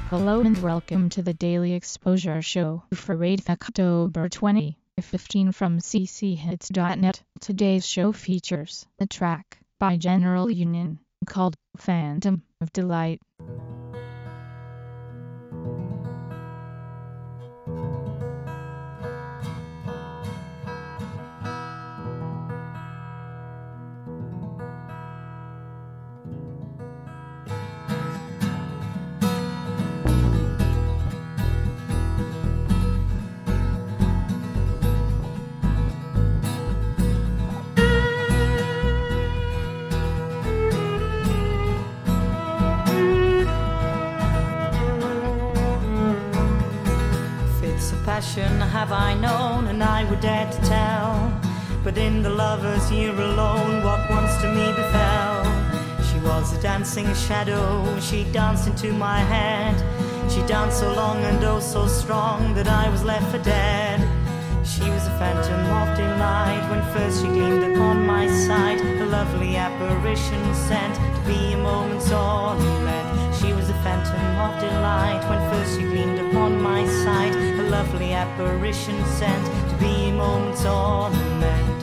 Hello and welcome to the Daily Exposure Show for October 2015 from cchits.net. Today's show features a track by General Union called Phantom of Delight. Passion have I known, and I would dare to tell, but in the lover's year alone what once to me befell. She was a dancing shadow, she danced into my head. She danced so long and oh so strong that I was left for dead. She was a phantom of delight when first she gleamed upon my sight, a lovely apparition sent to be a moment's ornament. She was a phantom of delight when first she gleamed upon my sight, a lovely apparition sent to be a moment's ornament.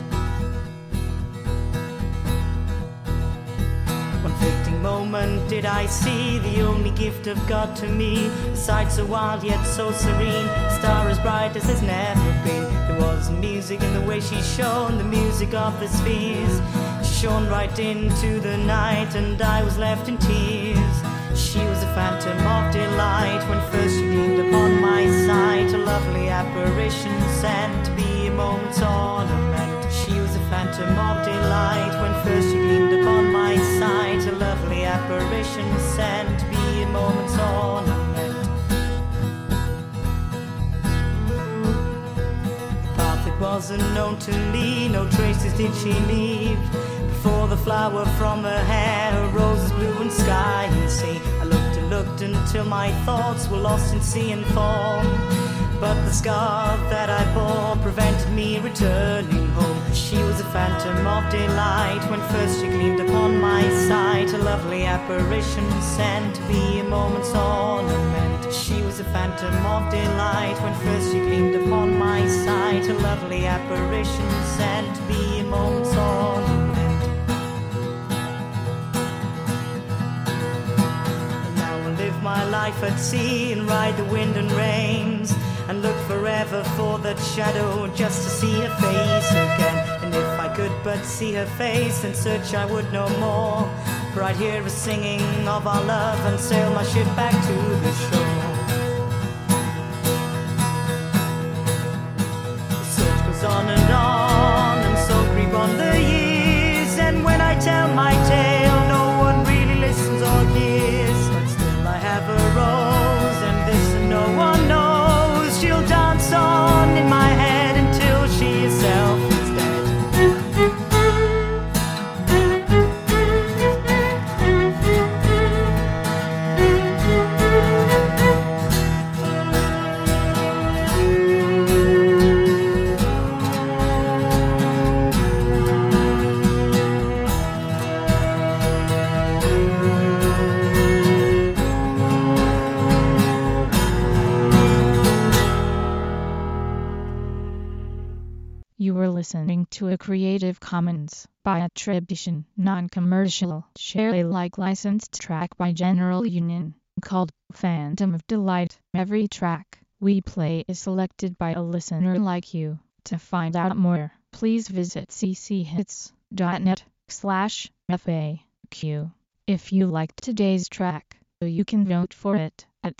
One fleeting moment did I see the only gift of God to me, a sight so wild yet so serene, a star as bright as there's never been. There was music in the way she shone, the music of the spheres. She shone right into the night and I was left in tears. She was a phantom of delight when first she gleamed upon my sight, a lovely apparition sent to be a moment's ornament. She was a phantom of delight when first she gleamed upon my sight, a lovely apparition sent to be a moment's ornament. The path it wasn't known to me, no traces did she leave. Before the flower from her hair, her roses blue and sky and sea. I looked and looked until my thoughts were lost in sea and form, but the scar that I bore prevented me returning home. She was a phantom of delight when first she gleamed upon my sight, a lovely apparition sent to be a moment's ornament. She was a phantom of delight when first she gleamed upon my sight, a lovely apparition sent to be a moment's ornament. My life at sea and ride the wind and rains, and look forever for that shadow just to see her face again. And if I could but see her face, then search I would no more, for I'd hear her singing of our love and sail my ship back to the shore. The search goes on, and so creep on the years, and when I tell my tale no one really listens or hears. I have a rose, and this no one knows. She'll dance on in my head until she herself is dead. You were listening to a Creative Commons by attribution, non-commercial, share Alike licensed track by General Union called Phantom of Delight. Every track we play is selected by a listener like you. To find out more, please visit cchits.net/FAQ. If you liked today's track, you can vote for it at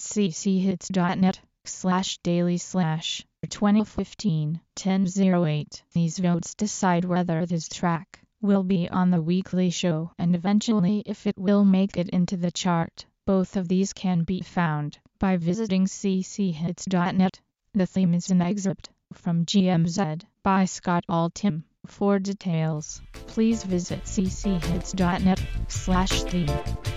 cchits.net/daily/2015-1008. These votes decide whether this track will be on the weekly show and eventually if it will make it into the chart. Both of these can be found by visiting cchits.net. The theme is an excerpt from GMZ by Scott Altham. For details, please visit cchits.net/theme.